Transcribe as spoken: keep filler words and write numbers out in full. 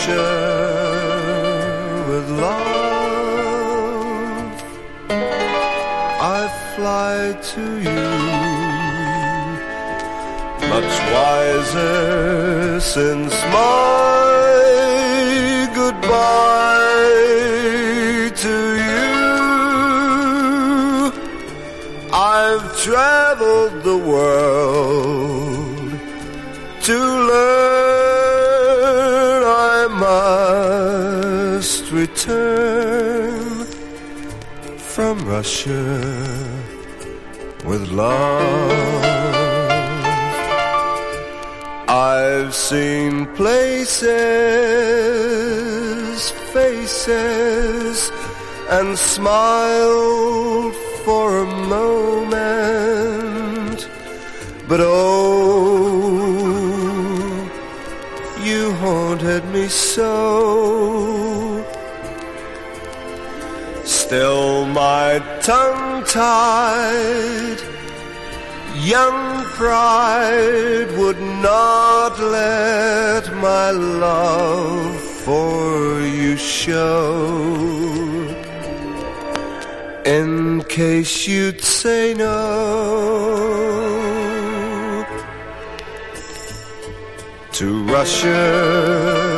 Russia with love, I fly to you, much wiser since my goodbye to you. I've traveled the world to learn I must return from Russia with love. I've seen places, faces, and smiled for a moment, but oh, you haunted me so. Still my tongue-tied young pride would not let my love for you show, in case you'd say no to Russia